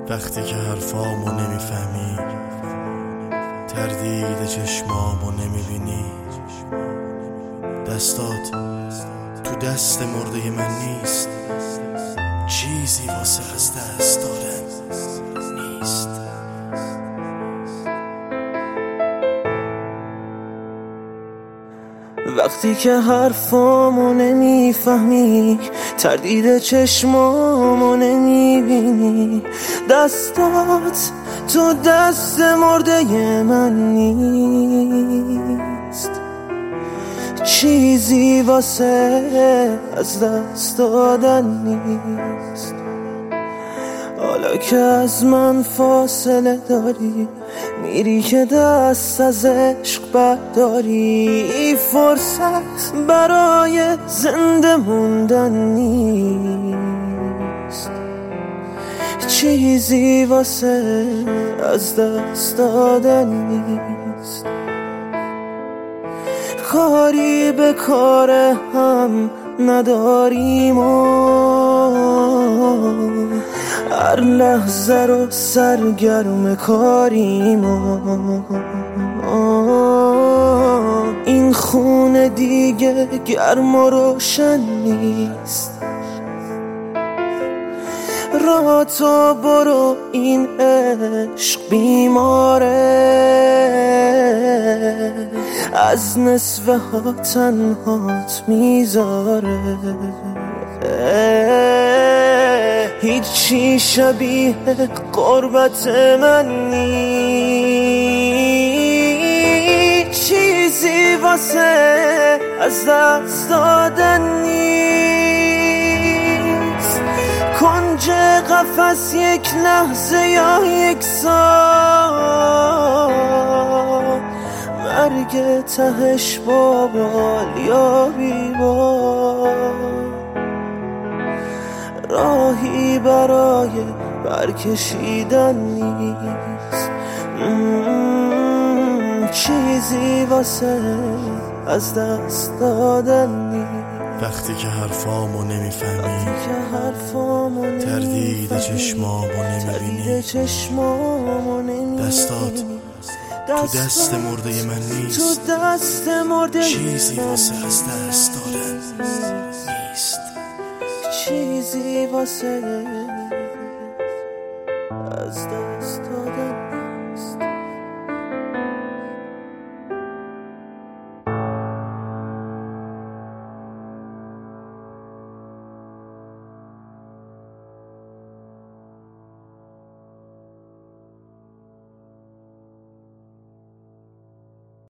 وقتی که حرفامو نمیفهمی، تردید چشمامو نمیبینی، دستات تو دست مرده من نیست، چیزی واسه از دست دادن نیست. وقتی که حرفامو نمیفهمی، تردید چشمامو نمیبینی، دستات تو دست مرده من نیست، چیزی واسه از دست دادن نیست. حالا که از من فاصله داری، میری که دست از عشق برداری، فرصت برای زنده موندن نیست، چیزی واسه از دست دادن نیست. کاری به کار هم نداریم و هر لحظه رو سرگرم کاریم و این خونه دیگه گرم و روشن نیست. راه تو برو، این عشق بیماره، از نصف ها تنهات میذاره، هیچی شبیه قربت من نیست، چیزی واسه از دست دادن نیست. کنج قفس یک لحظه یا یک سال، مرگ تهش با بال یا بی بال، راهی برای برکشیدن نیست، چیزی واسه از دست دادن نیست. وقتی که حرفامو نمیفهمی، تردید چشمامو نمیبینی، دستات تو دست مرده من نیست، چیزی واسه از دست دادن نیست، چیزی واسه از دست